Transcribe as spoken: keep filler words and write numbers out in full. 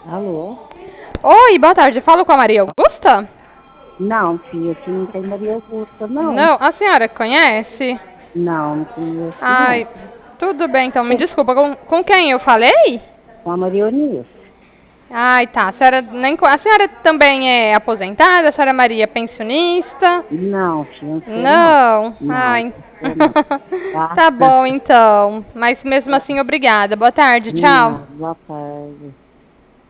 Alô? Oi, boa tarde. Falo com a Maria Augusta? Não, filha, aqui não tem Maria Augusta, não. Não, a senhora conhece? Não, não conheço, não. Ai, tudo bem, então me desculpa. Com, com quem eu falei? Com a Maria Eunice. Ai, tá. A senhora, nem, co- a senhora também é aposentada? A senhora Maria é pensionista? Não, filha, não sou, não. Não. Não, Ai. sou não, tá? Tá bom, então. Mas mesmo assim, obrigada. Boa tarde, tchau. Não, boa tarde.